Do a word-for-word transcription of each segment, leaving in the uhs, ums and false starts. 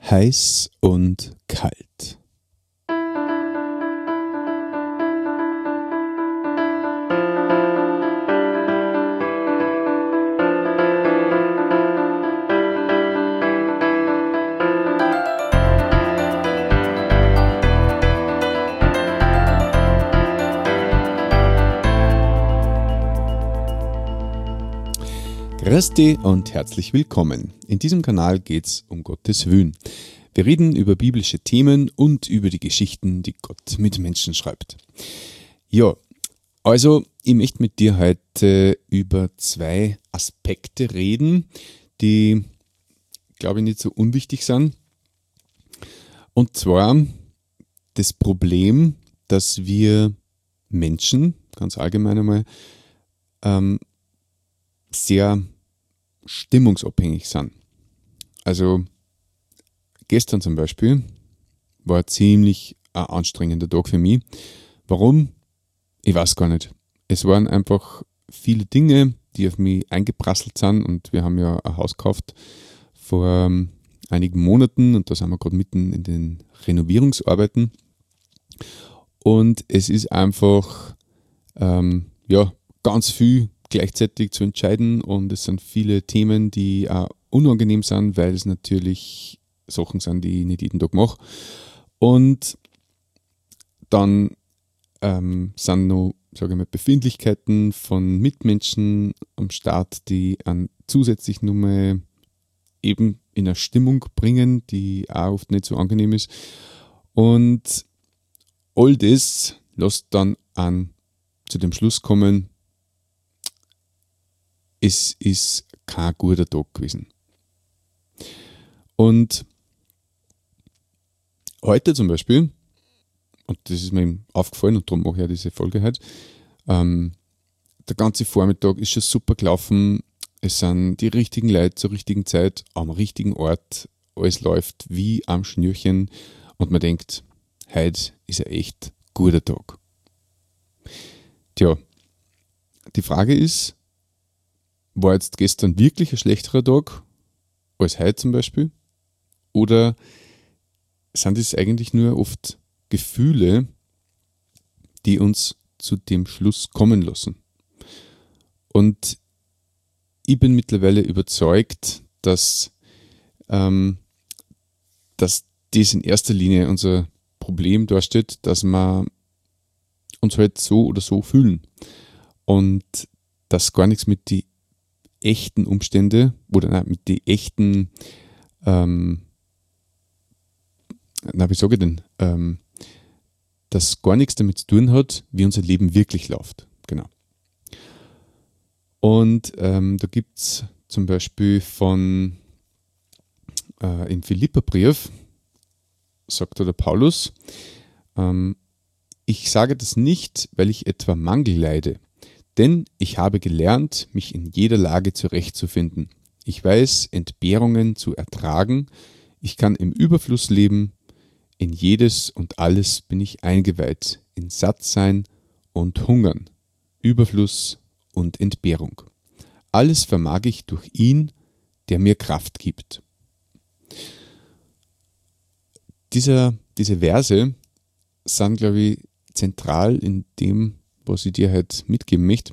Heiß und kalt. Grüß dich und herzlich willkommen. In diesem Kanal geht es um Gottes Willen. Wir reden über biblische Themen und über die Geschichten, die Gott mit Menschen schreibt. Ja, also ich möchte mit dir heute über zwei Aspekte reden, die, glaube ich, nicht so unwichtig sind. Und zwar das Problem, dass wir Menschen, ganz allgemein einmal, ähm, sehr stimmungsabhängig sind. Also gestern zum Beispiel war ein ziemlich ein anstrengender Tag für mich. Warum? Ich weiß gar nicht. Es waren einfach viele Dinge, die auf mich eingeprasselt sind, und wir haben ja ein Haus gekauft vor ähm, einigen Monaten und da sind wir gerade mitten in den Renovierungsarbeiten, und es ist einfach ähm, ja ganz viel gleichzeitig zu entscheiden, und es sind viele Themen, die auch unangenehm sind, weil es natürlich Sachen sind, die ich nicht jeden Tag mache. Und dann ähm, sind noch, sage ich mal, Befindlichkeiten von Mitmenschen am Start, die an zusätzlich nochmal eben in eine Stimmung bringen, die auch oft nicht so angenehm ist. Und all das lässt dann an zu dem Schluss kommen, es ist kein guter Tag gewesen. Und heute zum Beispiel, und das ist mir aufgefallen und darum mache ich ja diese Folge heute, ähm, der ganze Vormittag ist schon super gelaufen, es sind die richtigen Leute zur richtigen Zeit, am richtigen Ort, alles läuft wie am Schnürchen und man denkt, heute ist ein echt guter Tag. Tja, die Frage ist, war jetzt gestern wirklich ein schlechterer Tag als heute zum Beispiel? Oder sind es eigentlich nur oft Gefühle, die uns zu dem Schluss kommen lassen? Und ich bin mittlerweile überzeugt, dass, ähm, dass das in erster Linie unser Problem darstellt, dass wir uns halt so oder so fühlen. Und dass gar nichts mit den echten Umstände oder nein, mit den echten, ähm, na, wie sage ich denn, ähm, dass gar nichts damit zu tun hat, wie unser Leben wirklich läuft. Genau. Und ähm, da gibt es zum Beispiel von äh, im Philipperbrief, sagt da der Paulus, ähm, ich sage das nicht, weil ich etwa Mangel leide, denn ich habe gelernt, mich in jeder Lage zurechtzufinden. Ich weiß, Entbehrungen zu ertragen. Ich kann im Überfluss leben. In jedes und alles bin ich eingeweiht. In Sattsein und Hungern. Überfluss und Entbehrung. Alles vermag ich durch ihn, der mir Kraft gibt. Dieser, diese Verse sind, glaube ich, zentral in dem, was ich dir heute mitgeben möchte.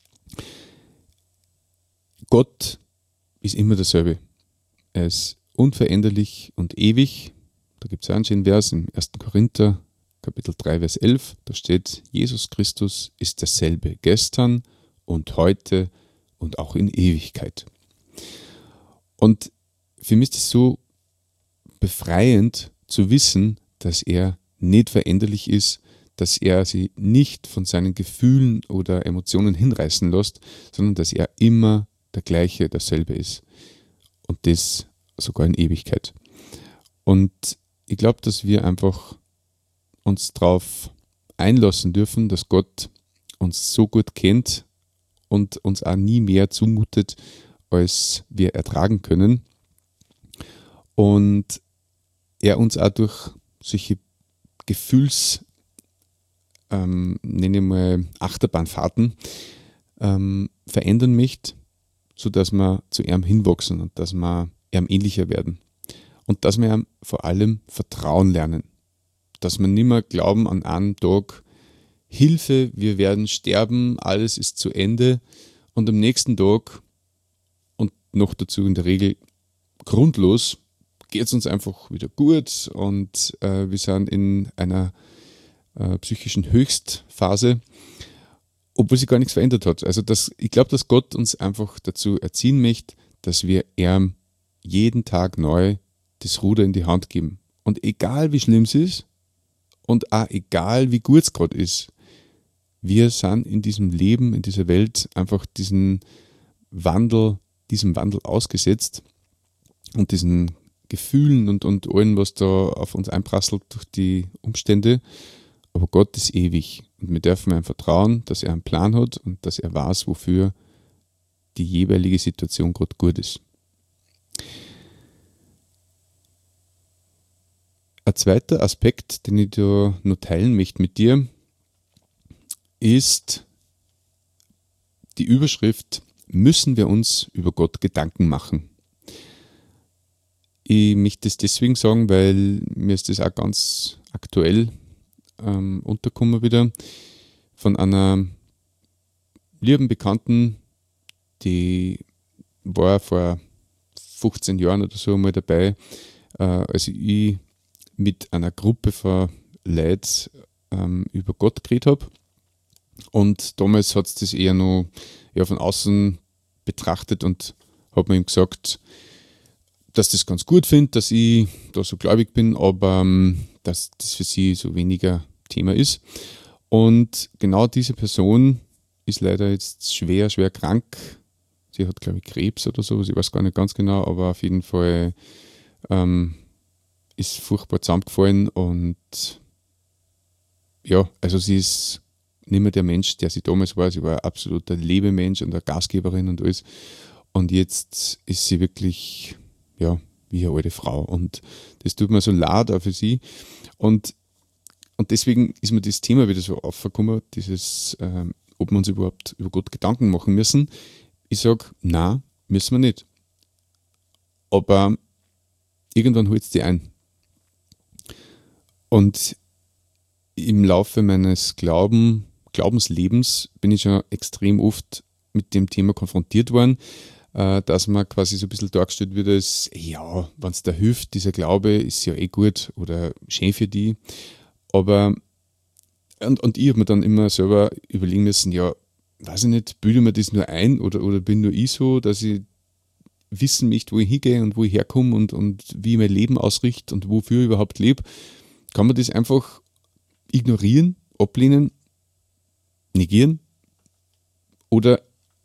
Gott ist immer derselbe. Er ist unveränderlich und ewig. Da gibt es einen schönen Vers im ersten Korinther, Kapitel drei, Vers elf. Da steht, Jesus Christus ist derselbe gestern und heute und auch in Ewigkeit. Und für mich ist es so befreiend zu wissen, dass er nicht veränderlich ist, dass er sie nicht von seinen Gefühlen oder Emotionen hinreißen lässt, sondern dass er immer der gleiche, derselbe ist. Und das sogar in Ewigkeit. Und ich glaube, dass wir einfach uns darauf einlassen dürfen, dass Gott uns so gut kennt und uns auch nie mehr zumutet, als wir ertragen können. Und er uns auch durch solche Gefühls Ähm, nenne ich mal Achterbahnfahrten, ähm, verändern möchte, sodass wir zu ihm hinwachsen und dass wir ihm ähnlicher werden. und dass wir ihm vor allem vertrauen lernen. Dass wir nicht mehr glauben an einem Tag, Hilfe, wir werden sterben, alles ist zu Ende und am nächsten Tag und noch dazu in der Regel grundlos geht es uns einfach wieder gut und äh, wir sind in einer äh, psychischen Höchstphase, obwohl sich gar nichts verändert hat. Also das, ich glaube, dass Gott uns einfach dazu erziehen möchte, dass wir ihm jeden Tag neu das Ruder in die Hand geben. Und egal wie schlimm es ist und auch egal wie gut es gerade ist, wir sind in diesem Leben, in dieser Welt einfach diesen Wandel, diesem Wandel ausgesetzt und diesen Gefühlen und, und allem, was da auf uns einprasselt durch die Umstände. Aber Gott ist ewig und wir dürfen ihm vertrauen, dass er einen Plan hat und dass er weiß, wofür die jeweilige Situation gerade gut ist. Ein zweiter Aspekt, den ich da noch teilen möchte mit dir, ist die Überschrift: Müssen wir uns über Gott Gedanken machen? Ich möchte das deswegen sagen, weil mir ist das auch ganz aktuell ähm, untergekommen wieder von einer lieben Bekannten, die war vor fünfzehn Jahren oder so mal dabei, äh, als ich mit einer Gruppe von Leuten ähm, über Gott geredet habe. Und damals hat es das eher noch ja, von außen betrachtet und habe mir ihm gesagt, dass das ganz gut finde, dass ich da so gläubig bin, aber ähm, dass das für sie so weniger Thema ist. Und genau diese Person ist leider jetzt schwer, schwer krank. Sie hat, glaube ich, Krebs oder so, ich weiß gar nicht ganz genau, aber auf jeden Fall ähm, ist furchtbar zusammengefallen und ja, also sie ist nicht mehr der Mensch, der sie damals war. Sie war ein absoluter Lebemensch und eine Gastgeberin und alles. Und jetzt ist sie wirklich, ja, wie eine alte Frau. Und das tut mir so leid auch für sie. Und, und deswegen ist mir das Thema wieder so aufgekommen, dieses, ähm, ob wir uns überhaupt über Gott Gedanken machen müssen. Ich sage, nein, müssen wir nicht. Aber irgendwann holt es die ein. Und im Laufe meines Glauben, Glaubenslebens bin ich schon extrem oft mit dem Thema konfrontiert worden, äh, dass man quasi so ein bisschen dargestellt wird als, ja, wenn es da hilft, dieser Glaube ist ja eh gut oder schön für die. Aber, und, und ich habe mir dann immer selber überlegen müssen, ja, weiß ich nicht, bilde mir das nur ein oder, oder bin nur ich so, dass ich wissen möchte, wo ich hingehe und wo ich herkomme und, und wie ich mein Leben ausrichte und wofür ich überhaupt lebe. Kann man das einfach ignorieren, ablehnen, negieren? Oder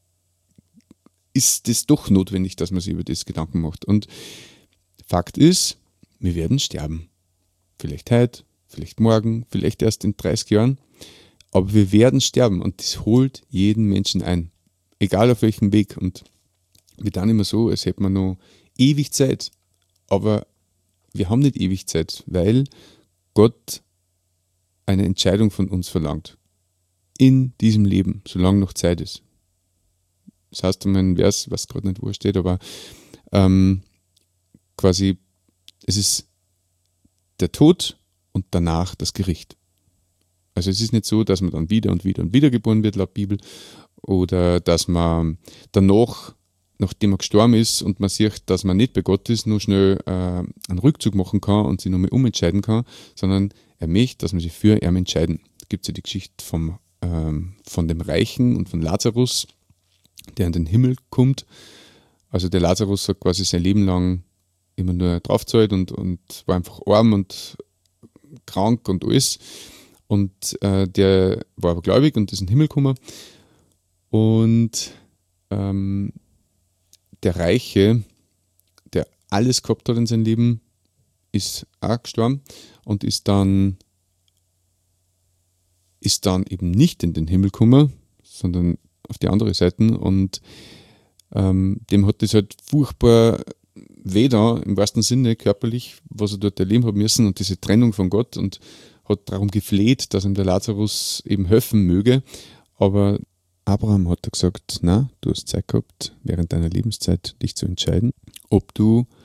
ist das doch notwendig, dass man sich über das Gedanken macht? Und Fakt ist, wir werden sterben. Vielleicht heute, vielleicht morgen, vielleicht erst in dreißig Jahren. Aber wir werden sterben und das holt jeden Menschen ein. Egal auf welchem Weg. Und wir tun immer so, als hätten wir noch ewig Zeit. Aber wir haben nicht ewig Zeit, weil Gott eine Entscheidung von uns verlangt. In diesem Leben, solange noch Zeit ist. Das heißt einmal ein Vers, was gerade nicht wo steht, aber ähm, quasi, es ist der Tod und danach das Gericht. Also es ist nicht so, dass man dann wieder und wieder und wieder geboren wird laut Bibel oder dass man danach, nachdem man gestorben ist und man sieht, dass man nicht bei Gott ist, nur schnell äh, einen Rückzug machen kann und sich nochmal umentscheiden kann, sondern er möchte, dass man sich für ihn entscheiden. Da gibt es ja die Geschichte vom, ähm, von dem Reichen und von Lazarus, der in den Himmel kommt. Also der Lazarus hat quasi sein Leben lang immer nur draufgezahlt und, und war einfach arm und krank und alles. Und äh, der war aber gläubig und ist in den Himmel gekommen. Und ähm, der Reiche, der alles gehabt hat in seinem Leben, ist auch gestorben und ist dann, ist dann eben nicht in den Himmel gekommen, sondern auf die andere Seite. Und ähm, dem hat das halt furchtbar weh da, im wahrsten Sinne körperlich, was er dort erleben hat müssen und diese Trennung von Gott, und hat darum gefleht, dass ihm der Lazarus eben helfen möge. Aber Abraham hat gesagt, na, du hast Zeit gehabt, während deiner Lebenszeit dich zu entscheiden, ob du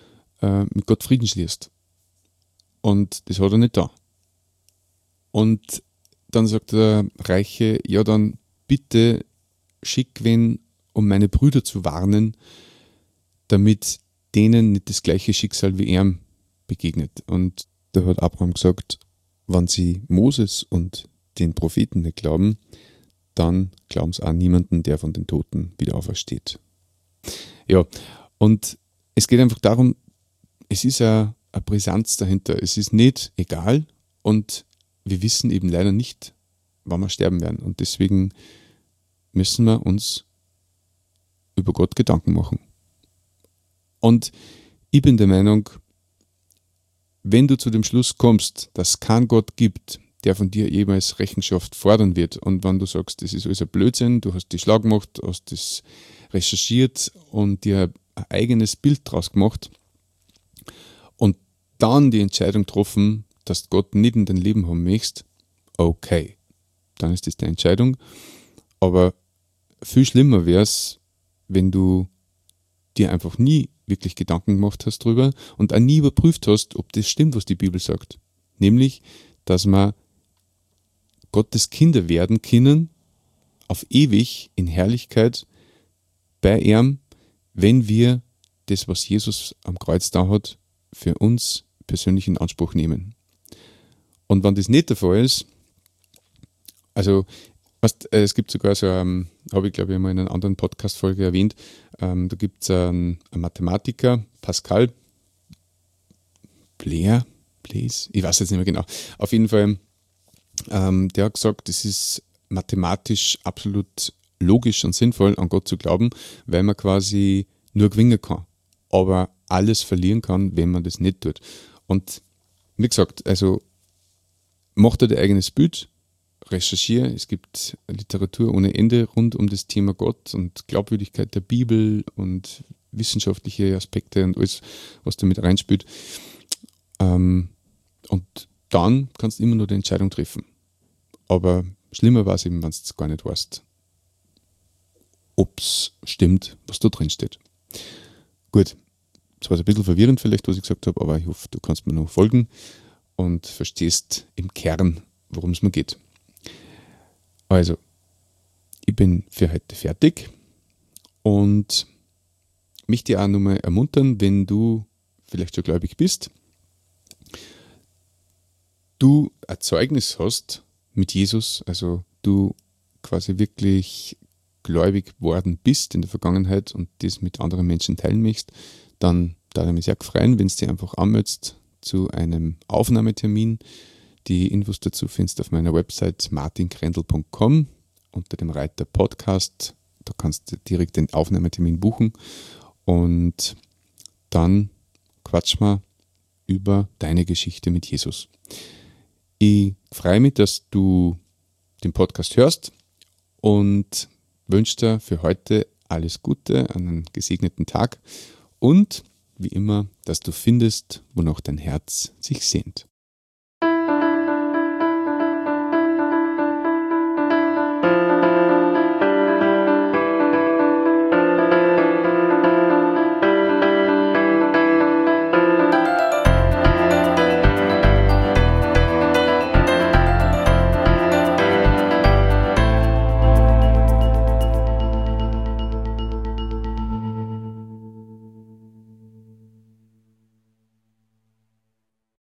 äh, mit Gott Frieden schließt. Und das hat er nicht da. Und dann sagt der Reiche, ja dann bitte schick wen, um meine Brüder zu warnen, damit denen nicht das gleiche Schicksal wie er begegnet. Und da hat Abraham gesagt, wenn sie Moses und den Propheten nicht glauben, dann glauben sie auch niemanden, der von den Toten wieder aufersteht. Ja, und es geht einfach darum, es ist eine, eine Brisanz dahinter. Es ist nicht egal und wir wissen eben leider nicht, wann wir sterben werden. Und deswegen müssen wir uns über Gott Gedanken machen. Und ich bin der Meinung, wenn du zu dem Schluss kommst, dass es keinen Gott gibt, der von dir jemals Rechenschaft fordern wird, und wenn du sagst, das ist alles ein Blödsinn, du hast die schlau gemacht, hast das recherchiert und dir ein eigenes Bild draus gemacht und dann die Entscheidung getroffen, dass du Gott nicht in dein Leben haben möchtest, okay, dann ist das deine Entscheidung. Aber viel schlimmer wäre es, wenn du dir einfach nie wirklich Gedanken gemacht hast drüber und auch nie überprüft hast, ob das stimmt, was die Bibel sagt. Nämlich, dass wir Gottes Kinder werden können, auf ewig in Herrlichkeit bei ihm, wenn wir das, was Jesus am Kreuz da hat, für uns persönlich in Anspruch nehmen. Und wenn das nicht der Fall ist, also weißt, es gibt sogar so, ähm, habe ich glaube ich mal in einer anderen Podcast-Folge erwähnt, ähm, da gibt es einen, einen Mathematiker, Pascal Blair, Blaise, ich weiß jetzt nicht mehr genau, auf jeden Fall, ähm, der hat gesagt, es ist mathematisch absolut logisch und sinnvoll, an Gott zu glauben, weil man quasi nur gewinnen kann, aber alles verlieren kann, wenn man das nicht tut. Und wie gesagt, also mach dir dein eigenes Bild, recherchiere, es gibt Literatur ohne Ende rund um das Thema Gott und Glaubwürdigkeit der Bibel und wissenschaftliche Aspekte und alles, was damit reinspielt. Ähm, und dann kannst du immer nur die Entscheidung treffen. Aber schlimmer war es eben, wenn du gar nicht weißt, ob es stimmt, was da drin steht. Gut, es war ein bisschen verwirrend vielleicht, was ich gesagt habe, aber ich hoffe, du kannst mir noch folgen und verstehst im Kern, worum es mir geht. Also, ich bin für heute fertig und möchte dich auch nochmal ermuntern, wenn du vielleicht schon gläubig bist, du ein Zeugnis hast mit Jesus, also du quasi wirklich gläubig worden bist in der Vergangenheit und das mit anderen Menschen teilen möchtest, dann darf ich mich sehr freuen, wenn du dich einfach anmeldest zu einem Aufnahmetermin. Die Infos dazu findest du auf meiner Website martin krendl punkt com unter dem Reiter Podcast. Da kannst du direkt den Aufnahmetermin buchen und dann quatschen wir über deine Geschichte mit Jesus. Ich freue mich, dass du den Podcast hörst und wünsche dir für heute alles Gute, einen gesegneten Tag und wie immer, dass du findest, wonach dein Herz sich sehnt.